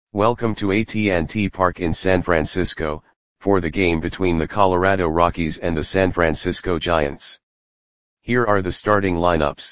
Welcome to AT&T Park in San Francisco, for the game between the Colorado Rockies and the San Francisco Giants. Here are the starting lineups.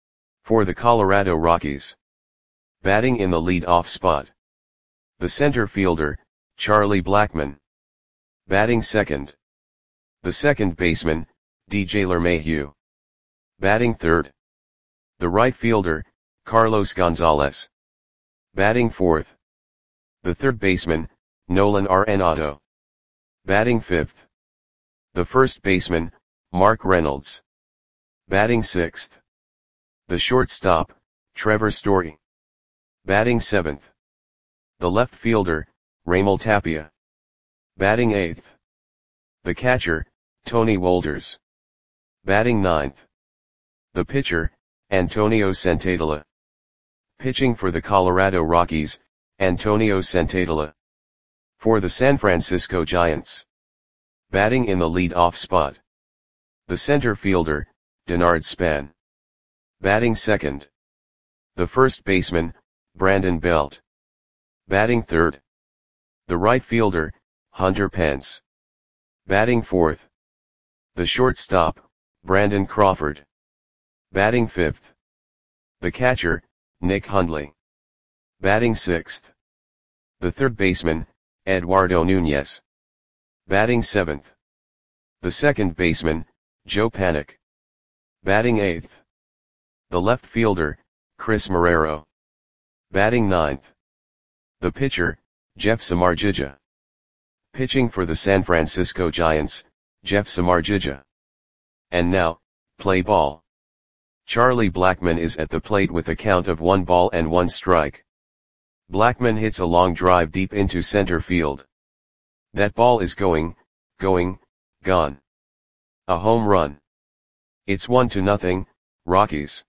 For the Colorado Rockies. Batting in the lead-off spot. The center fielder, Charlie Blackmon. Batting second. The second baseman, DJ LeMahieu. Batting third. The right fielder, Carlos Gonzalez. Batting fourth. The third baseman, Nolan Arenado. Batting fifth. The first baseman, Mark Reynolds. Batting sixth. The shortstop, Trevor Story. Batting seventh. The left fielder, Raimel Tapia. Batting eighth. The catcher, Tony Wolders. Batting ninth. The pitcher, Antonio Santadela. Pitching for the Colorado Rockies, Antonio Santadela. For the San Francisco Giants. Batting in the lead-off spot. The center fielder, Denard Span. Batting second. The first baseman, Brandon Belt. Batting third. The right fielder, Hunter Pence. Batting fourth. The shortstop, Brandon Crawford. Batting fifth. The catcher, Nick Hundley. Batting sixth. The third baseman, Eduardo Nunez. Batting seventh. The second baseman, Joe Panik. Batting eighth. The left fielder, Chris Marrero. Batting ninth. The pitcher, Jeff Samardzija. Pitching for the San Francisco Giants, Jeff Samardzija. And now, play ball. Charlie Blackmon is at the plate with a count of 1 strike. Blackmon hits a long drive deep into center field. That ball is gone. A home run. It's 1-0, Rockies.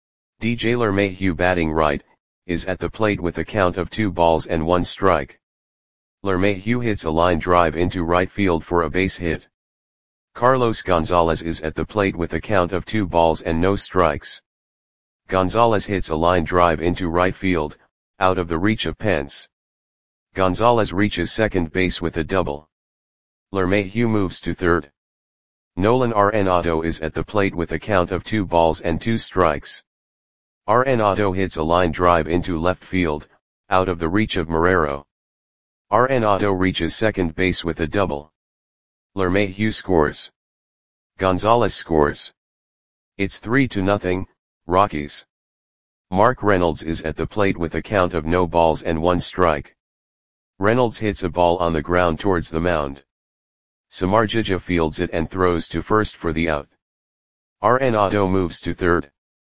DJ LeMahieu batting right, is at the plate with a count of 2-1 strike. LeMahieu hits a line drive into right field for a base hit. Carlos Gonzalez is at the plate with a count of 2 strikes. Gonzalez hits a line drive into right field, out of the reach of Pence. Gonzalez reaches second base with a double. LeMahieu moves to third. Nolan Arenado is at the plate with a count of 2 strikes. Arenado hits a line drive into left field, out of the reach of Marrero. Arenado reaches second base with a double. LeMahieu scores. Gonzalez scores. It's 3-0, Rockies. Mark Reynolds is at the plate with a count of 0-1 strike. Reynolds hits a ball on the ground towards the mound. Samardzija fields it and throws to first for the out. Arenado moves to third.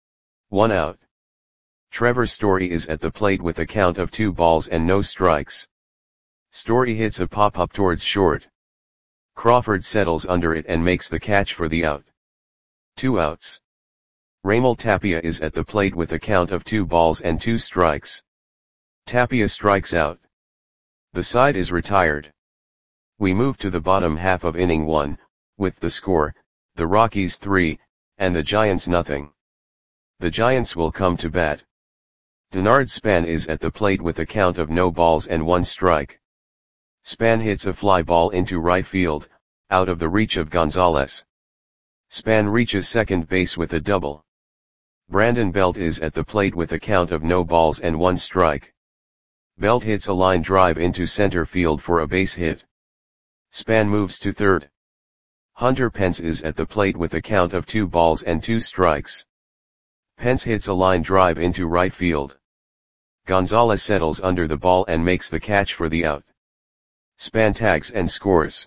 1 out. Trevor Story is at the plate with a count of 2 strikes. Story hits a pop-up towards short. Crawford settles under it and makes the catch for the out. 2 outs. Raimel Tapia is at the plate with a count of 2 strikes. Tapia strikes out. The side is retired. We move to the bottom half of inning 1, with the score, the Rockies 3, and the Giants 0. The Giants will come to bat. Denard Span is at the plate with a count of 0-1 strike. Span hits a fly ball into right field, out of the reach of Gonzalez. Span reaches second base with a double. Brandon Belt is at the plate with a count of 0-1 strike. Belt hits a line drive into center field for a base hit. Span moves to third. Hunter Pence is at the plate with a count of 2 strikes. Pence hits a line drive into right field. Gonzalez settles under the ball and makes the catch for the out. Span tags and scores.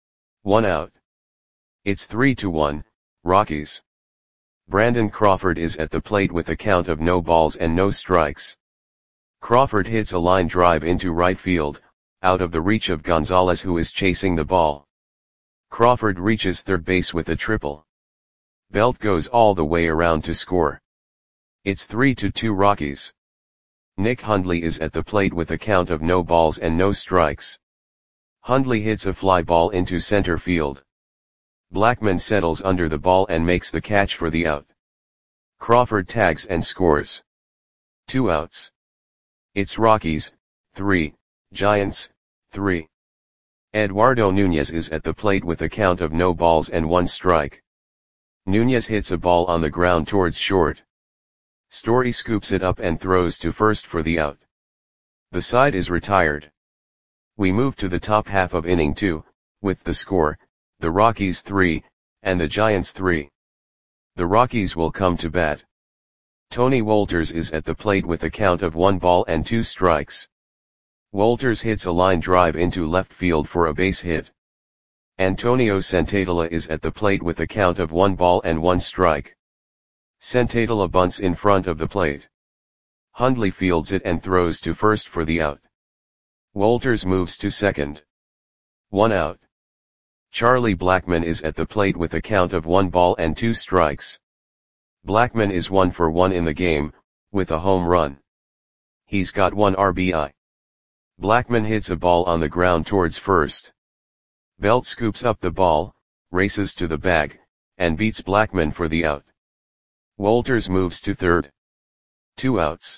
1 out. It's 3-1, Rockies. Brandon Crawford is at the plate with a count of 0 strikes. Crawford hits a line drive into right field, out of the reach of Gonzalez who is chasing the ball. Crawford reaches third base with a triple. Belt goes all the way around to score. It's 3-2 Rockies. Nick Hundley is at the plate with a count of 0 strikes. Hundley hits a fly ball into center field. Blackmon settles under the ball and makes the catch for the out. Crawford tags and scores. 2 outs. It's Rockies, 3, Giants, 3. Eduardo Nunez is at the plate with a count of no balls and 1 strike. Nunez hits a ball on the ground towards short. Story scoops it up and throws to first for the out. The side is retired. We move to the top half of inning 2, with the score, the Rockies 3, and the Giants 3. The Rockies will come to bat. Tony Wolters is at the plate with a count of 1 ball and 2 strikes. Wolters hits a line drive into left field for a base hit. Antonio Senzatela is at the plate with a count of 1 ball and 1 strike. Senzatela bunts in front of the plate. Hundley fields it and throws to first for the out. Wolters moves to second. 1 out. Charlie Blackmon is at the plate with a count of 1 ball and 2 strikes. Blackmon is 1 for 1 in the game, with a home run. He's got 1 RBI. Blackmon hits a ball on the ground towards first. Belt scoops up the ball, races to the bag, and beats Blackmon for the out. Wolters moves to third. 2 outs.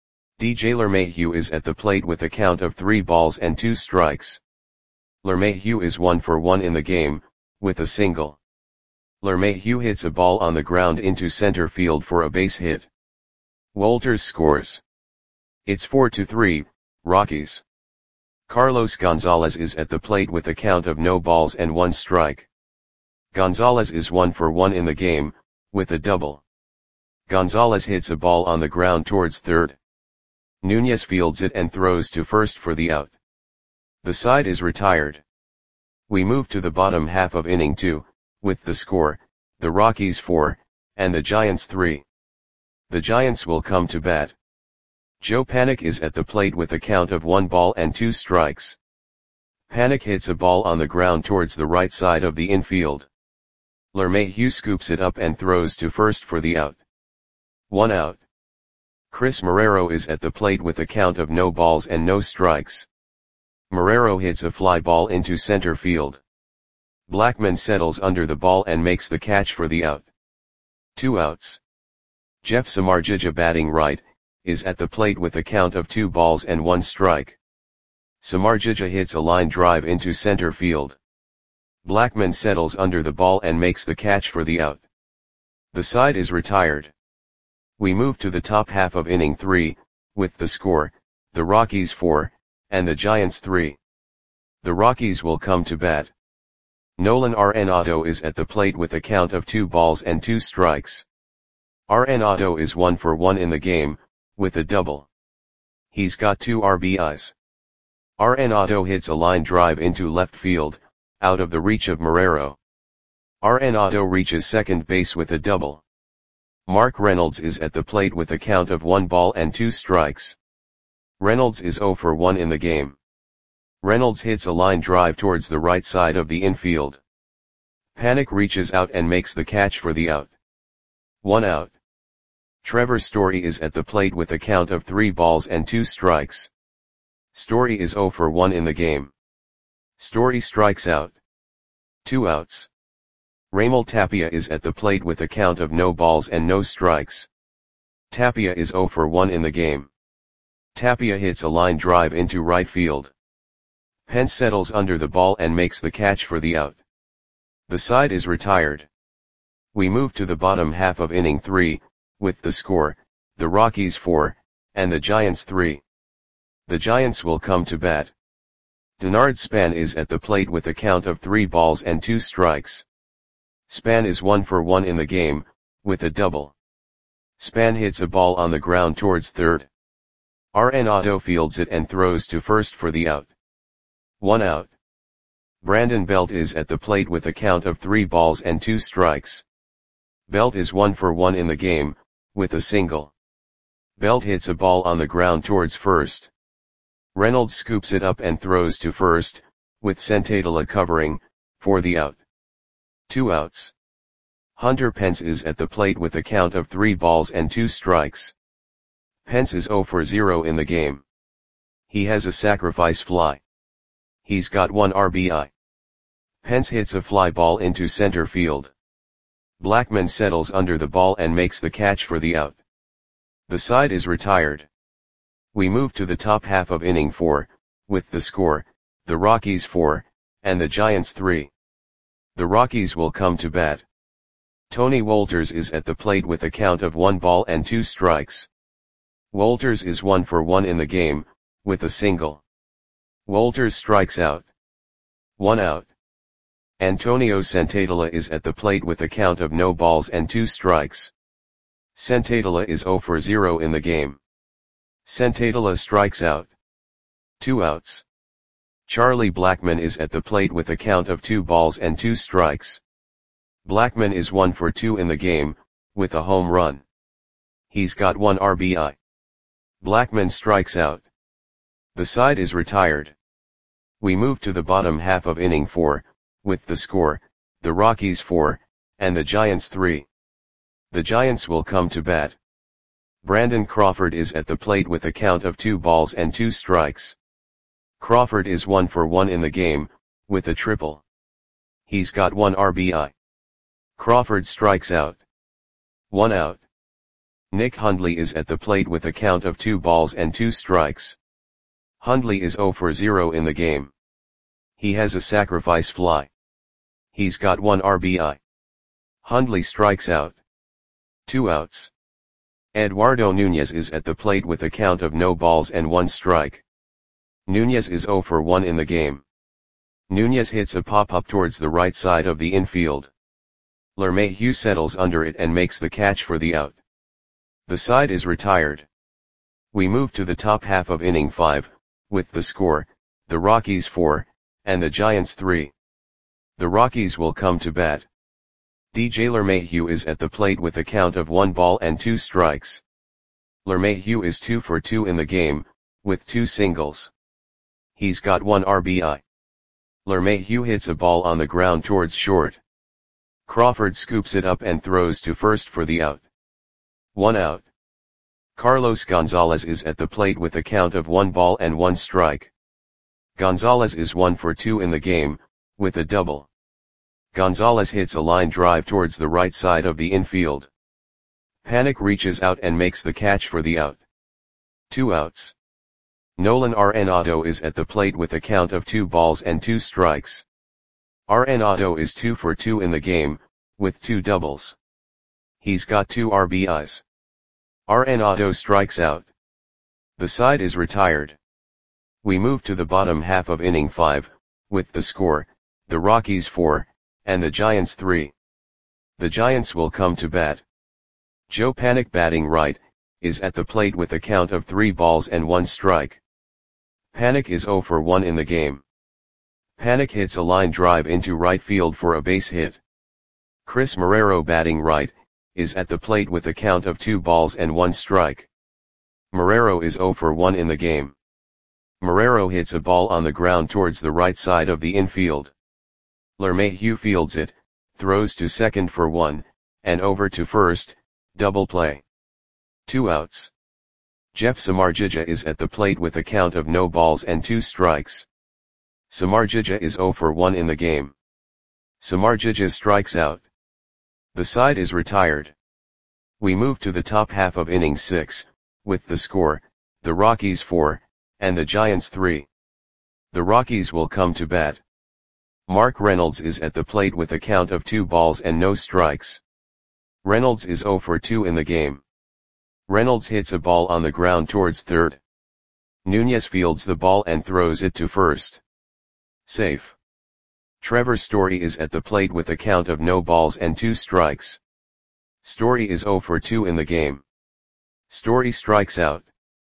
DJ LeMahieu is at the plate with a count of 3 balls and 2 strikes. LeMahieu is 1 for 1 in the game, with a single. LeMahieu hits a ball on the ground into center field for a base hit. Wolters scores. It's 4-3, Rockies. Carlos Gonzalez is at the plate with a count of no balls and 1 strike. Gonzalez is 1 for 1 in the game, with a double. Gonzalez hits a ball on the ground towards third. Nunez fields it and throws to first for the out. The side is retired. We move to the bottom half of inning 2, with the score, the Rockies 4, and the Giants 3. The Giants will come to bat. Joe Panik is at the plate with a count of 1 ball and 2 strikes. Panik hits a ball on the ground towards the right side of the infield. LeMahieu scoops it up and throws to first for the out. 1 out. Chris Marrero is at the plate with a count of no balls and no strikes. Marrero hits a fly ball into center field. Blackmon settles under the ball and makes the catch for the out. 2 outs. Jeff Samardzija, batting right, is at the plate with a count of 2 balls and 1 strike. Samardzija hits a line drive into center field. Blackmon settles under the ball and makes the catch for the out. The side is retired. We move to the top half of inning 3, with the score, the Rockies 4, and the Giants 3. The Rockies will come to bat. Nolan Arenado is at the plate with a count of 2 balls and 2 strikes. Arenado is 1 for 1 in the game, with a double. He's got 2 RBIs. Arenado hits a line drive into left field, out of the reach of Marrero. Arenado reaches second base with a double. Mark Reynolds is at the plate with a count of 1 ball and 2 strikes. Reynolds is 0 for 1 in the game. Reynolds hits a line drive towards the right side of the infield. Panik reaches out and makes the catch for the out. 1 out. Trevor Story is at the plate with a count of 3 balls and 2 strikes. Story is 0 for 1 in the game. Story strikes out. 2 outs. Raimel Tapia is at the plate with a count of no balls and no strikes. Tapia is 0 for 1 in the game. Tapia hits a line drive into right field. Pence settles under the ball and makes the catch for the out. The side is retired. We move to the bottom half of inning 3, with the score, the Rockies 4, and the Giants 3. The Giants will come to bat. Denard Span is at the plate with a count of 3 balls and 2 strikes. Span is 1 for 1 in the game, with a double. Span hits a ball on the ground towards third. Arenado fields it and throws to first for the out. 1 out. Brandon Belt is at the plate with a count of 3 balls and 2 strikes. Belt is 1 for 1 in the game, with a single. Belt hits a ball on the ground towards first. Reynolds scoops it up and throws to first, with Senzatela covering, for the out. 2 outs. Hunter Pence is at the plate with a count of 3 balls and 2 strikes. Pence is 0 for 0 in the game. He has a sacrifice fly. He's got 1 RBI. Pence hits a fly ball into center field. Blackmon settles under the ball and makes the catch for the out. The side is retired. We move to the top half of inning 4, with the score, the Rockies 4, and the Giants 3. The Rockies will come to bat. Tony Wolters is at the plate with a count of 1 ball and 2 strikes. Wolters is 1 for 1 in the game, with a single. Wolters strikes out. 1 out. Antonio Senzatela is at the plate with a count of no balls and 2 strikes. Senzatela is 0 for 0 in the game. Senzatela strikes out. 2 outs. Charlie Blackmon is at the plate with a count of 2 balls and 2 strikes. Blackmon is 1 for 2 in the game, with a home run. He's got 1 RBI. Blackmon strikes out. The side is retired. We move to the bottom half of inning 4, with the score, the Rockies 4, and the Giants 3. The Giants will come to bat. Brandon Crawford is at the plate with a count of 2 balls and 2 strikes. Crawford is 1 for 1 in the game, with a triple. He's got 1 RBI. Crawford strikes out. 1 out. Nick Hundley is at the plate with a count of 2 balls and 2 strikes. Hundley is 0 for 0 in the game. He has a sacrifice fly. He's got 1 RBI. Hundley strikes out. 2 outs. Eduardo Nunez is at the plate with a count of no balls and 1 strike. Nunez is 0 for 1 in the game. Nunez hits a pop-up towards the right side of the infield. LeMahieu settles under it and makes the catch for the out. The side is retired. We move to the top half of inning 5, with the score, the Rockies 4, and the Giants 3. The Rockies will come to bat. DJ LeMahieu is at the plate with a count of 1 ball and 2 strikes. LeMahieu is 2 for 2 in the game, with 2 singles. He's got 1 RBI. LeMahieu hits a ball on the ground towards short. Crawford scoops it up and throws to first for the out. 1 out. Carlos Gonzalez is at the plate with a count of 1 ball and 1 strike. Gonzalez is 1 for 2 in the game, with a double. Gonzalez hits a line drive towards the right side of the infield. Panik reaches out and makes the catch for the out. 2 outs. Nolan Arenado is at the plate with a count of 2 balls and 2 strikes. Arenado is 2 for 2 in the game, with 2 doubles. He's got 2 RBIs. Arenado strikes out. The side is retired. We move to the bottom half of inning 5, with the score, the Rockies 4, and the Giants 3. The Giants will come to bat. Joe Panik, batting right, is at the plate with a count of 3 balls and 1 strike. Panik is 0 for 1 in the game. Panik hits a line drive into right field for a base hit. Chris Marrero, batting right, is at the plate with a count of 2 balls and 1 strike. Marrero is 0 for 1 in the game. Marrero hits a ball on the ground towards the right side of the infield. LeMahieu fields it, throws to second for 1, and over to first, double play. 2 outs. Jeff Samardzija is at the plate with a count of no balls and 2 strikes. Samardzija is 0 for 1 in the game. Samardzija strikes out. The side is retired. We move to the top half of inning 6, with the score, the Rockies 4, and the Giants 3. The Rockies will come to bat. Mark Reynolds is at the plate with a count of 2 balls and no strikes. Reynolds is 0 for 2 in the game. Reynolds hits a ball on the ground towards third. Nunez fields the ball and throws it to first. Safe. Trevor Story is at the plate with a count of no balls and 2 strikes. Story is 0 for 2 in the game. Story strikes out.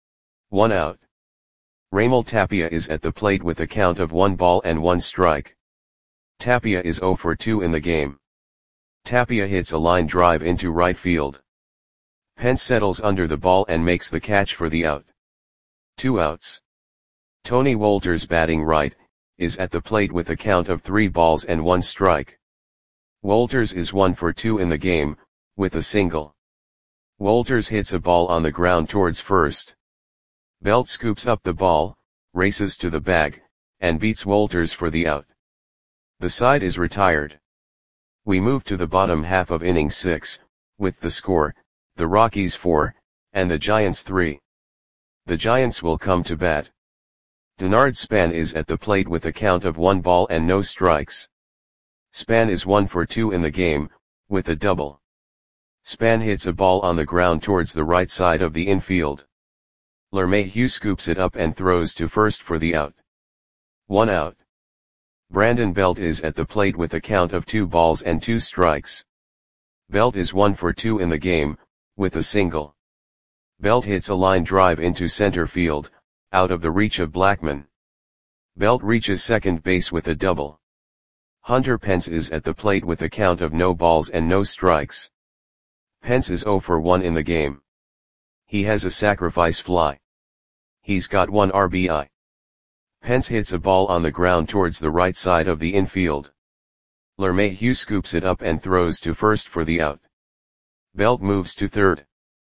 1 out. Raimel Tapia is at the plate with a count of 1 ball and 1 strike. Tapia is 0 for 2 in the game. Tapia hits a line drive into right field. Pence settles under the ball and makes the catch for the out. 2 outs. Tony Wolters, batting right, is at the plate with a count of 3 balls and 1 strike. Wolters is 1 for 2 in the game, with a single. Wolters hits a ball on the ground towards first. Belt scoops up the ball, races to the bag, and beats Wolters for the out. The side is retired. We move to the bottom half of inning 6, with the score, the Rockies 4, and the Giants 3. The Giants will come to bat. Denard Span is at the plate with a count of 1 ball and no strikes. Span is 1 for 2 in the game, with a double. Span hits a ball on the ground towards the right side of the infield. LeMahieu scoops it up and throws to first for the out. 1 out. Brandon Belt is at the plate with a count of 2 balls and 2 strikes. Belt is 1 for 2 in the game, with a single. Belt hits a line drive into center field, out of the reach of Blackmon. Belt reaches second base with a double. Hunter Pence is at the plate with a count of no balls and no strikes. Pence is 0 for 1 in the game. He has a sacrifice fly. He's got 1 RBI. Pence hits a ball on the ground towards the right side of the infield. LeMahieu scoops it up and throws to first for the out. Belt moves to third.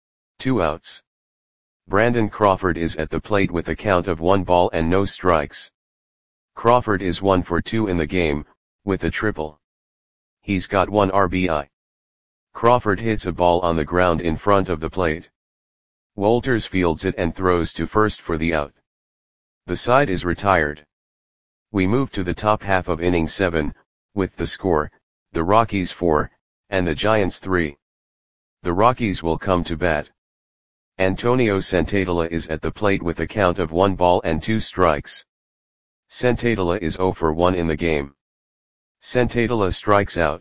2 outs. Brandon Crawford is at the plate with a count of 1 ball and no strikes. Crawford is 1 for 2 in the game, with a triple. He's got 1 RBI. Crawford hits a ball on the ground in front of the plate. Wolters fields it and throws to first for the out. The side is retired. We move to the top half of inning 7, with the score, the Rockies 4, and the Giants 3. The Rockies will come to bat. Antonio Santadela is at the plate with a count of 1 ball and 2 strikes. Santadela is 0 for 1 in the game. Santadela strikes out.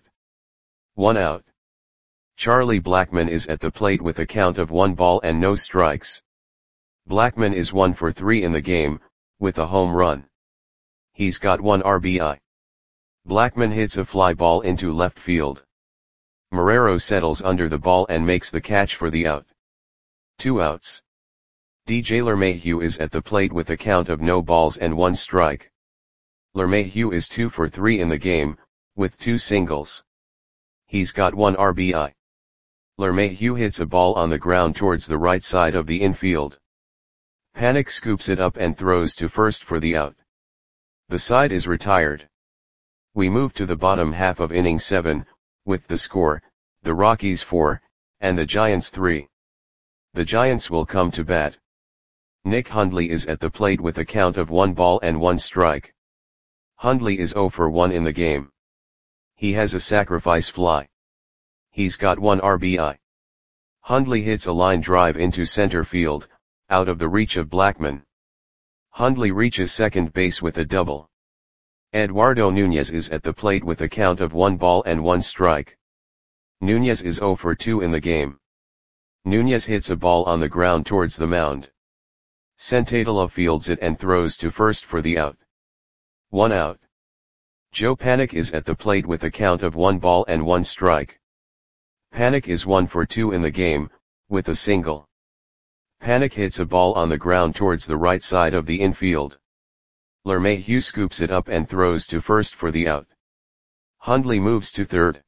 1 out. Charlie Blackmon is at the plate with a count of 1 ball and no strikes. Blackmon is 1 for 3 in the game, with a home run. He's got 1 RBI. Blackmon hits a fly ball into left field. Marrero settles under the ball and makes the catch for the out. 2 outs. DJ LeMahieu is at the plate with a count of no balls and 1 strike. LeMahieu is 2 for 3 in the game, with 2 singles. He's got 1 RBI. LeMahieu hits a ball on the ground towards the right side of the infield. Panik scoops it up and throws to first for the out. The side is retired. We move to the bottom half of inning 7, with the score, the Rockies 4, and the Giants 3. The Giants will come to bat. Nick Hundley is at the plate with a count of 1 ball and 1 strike. Hundley is 0 for 1 in the game. He has a sacrifice fly. He's got 1 RBI. Hundley hits a line drive into center field, out of the reach of Blackmon. Hundley reaches second base with a double. Eduardo Nunez is at the plate with a count of 1 ball and 1 strike. Nunez is 0 for 2 in the game. Nunez hits a ball on the ground towards the mound. Santadela fields it and throws to first for the out. 1 out. Joe Panik is at the plate with a count of 1 ball and 1 strike. Panik is 1 for 2 in the game, with a single. Panik hits a ball on the ground towards the right side of the infield. LeMahieu scoops it up and throws to first for the out. Hundley moves to third.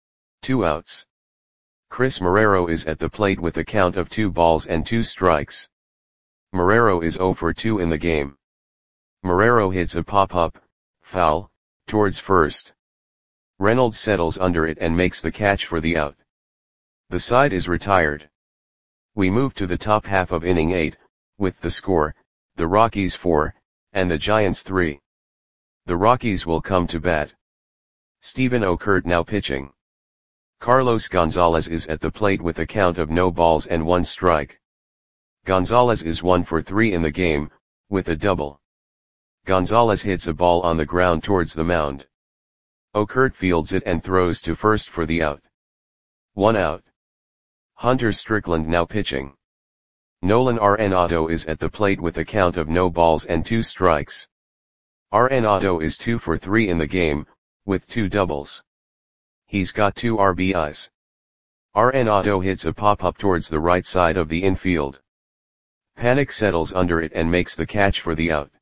2 outs. Chris Marrero is at the plate with a count of 2 balls and 2 strikes. Marrero is 0 for 2 in the game. Marrero hits a pop-up, foul, towards first. Reynolds settles under it and makes the catch for the out. The side is retired. We move to the top half of inning 8, with the score, the Rockies 4, and the Giants 3. The Rockies will come to bat. Stephen Okert now pitching. Carlos Gonzalez is at the plate with a count of no balls and 1 strike. Gonzalez is 1 for 3 in the game, with a double. Gonzalez hits a ball on the ground towards the mound. Okert fields it and throws to first for the out. 1 out. Hunter Strickland now pitching. Nolan Arenado is at the plate with a count of no balls and 2 strikes. Arenado is 2 for 3 in the game, with 2 doubles. He's got 2 RBIs. Arenado hits a pop-up towards the right side of the infield. Panik settles under it and makes the catch for the out.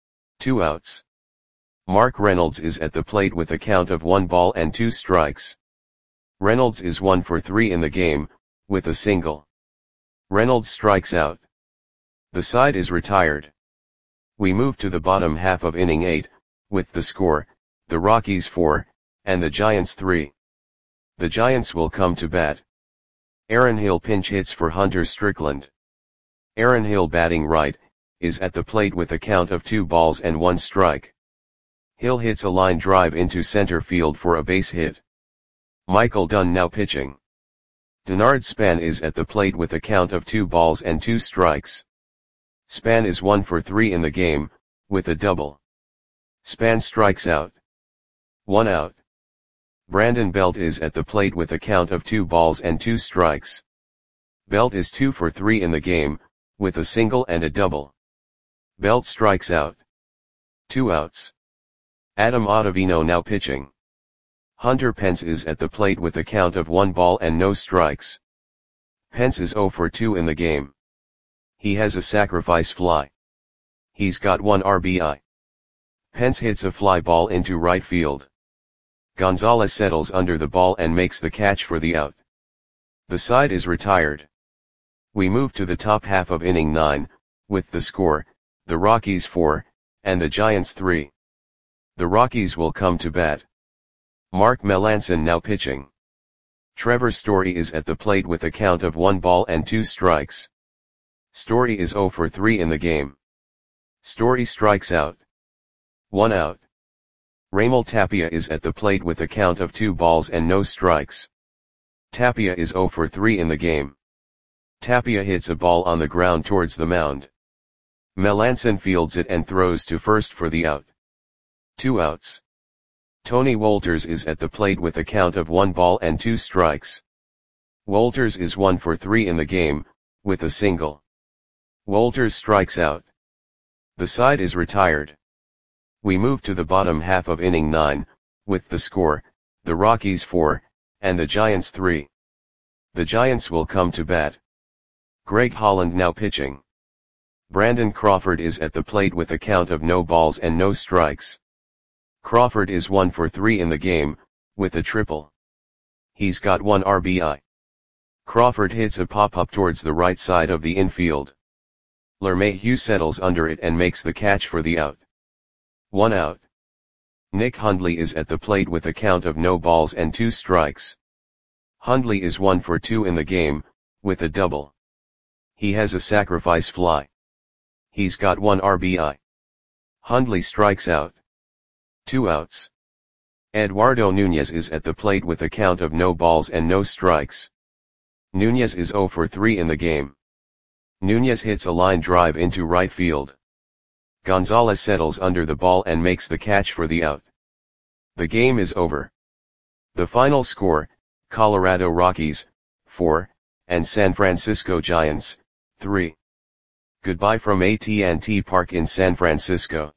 2 outs. Mark Reynolds is at the plate with a count of 1 ball and 2 strikes. Reynolds is 1 for 3 in the game, with a single. Reynolds strikes out. The side is retired. We move to the bottom half of inning 8, with the score, the Rockies 4, and the Giants 3. The Giants will come to bat. Aaron Hill pinch hits for Hunter Strickland. Aaron Hill batting right, is at the plate with a count of 2 balls and 1 strike. Hill hits a line drive into center field for a base hit. Michael Dunn now pitching. Denard Span is at the plate with a count of 2 balls and 2 strikes. Span is 1 for 3 in the game, with a double. Span strikes out. 1 out. Brandon Belt is at the plate with a count of 2 balls and 2 strikes. Belt is 2 for 3 in the game, with a single and a double. Belt strikes out. 2 outs. Adam Ottavino now pitching. Hunter Pence is at the plate with a count of 1 ball and no strikes. Pence is 0 for 2 in the game. He has a sacrifice fly. He's got 1 RBI. Pence hits a fly ball into right field. Gonzalez settles under the ball and makes the catch for the out. The side is retired. We move to the top half of inning 9, with the score, the Rockies 4, and the Giants 3. The Rockies will come to bat. Mark Melancon now pitching. Trevor Story is at the plate with a count of 1 ball and 2 strikes. Story is 0 for 3 in the game. Story strikes out. 1 out. Raimel Tapia is at the plate with a count of 2 balls and no strikes. Tapia is 0 for 3 in the game. Tapia hits a ball on the ground towards the mound. Melancon fields it and throws to first for the out. 2 outs. Tony Wolters is at the plate with a count of 1 ball and 2 strikes. Wolters is 1 for 3 in the game, with a single. Wolters strikes out. The side is retired. We move to the bottom half of inning 9, with the score, the Rockies 4, and the Giants 3. The Giants will come to bat. Greg Holland now pitching. Brandon Crawford is at the plate with a count of no balls and no strikes. Crawford is 1 for 3 in the game, with a triple. He's got 1 RBI. Crawford hits a pop-up towards the right side of the infield. LeMahieu settles under it and makes the catch for the out. 1 out. Nick Hundley is at the plate with a count of no balls and 2 strikes. Hundley is 1 for 2 in the game, with a double. He has a sacrifice fly. He's got 1 RBI. Hundley strikes out. 2 outs. Eduardo Nunez is at the plate with a count of no balls and no strikes. Nunez is 0 for 3 in the game. Nunez hits a line drive into right field. Gonzalez settles under the ball and makes the catch for the out. The game is over. The final score, Colorado Rockies, 4, and San Francisco Giants, 3. Goodbye from AT&T Park in San Francisco.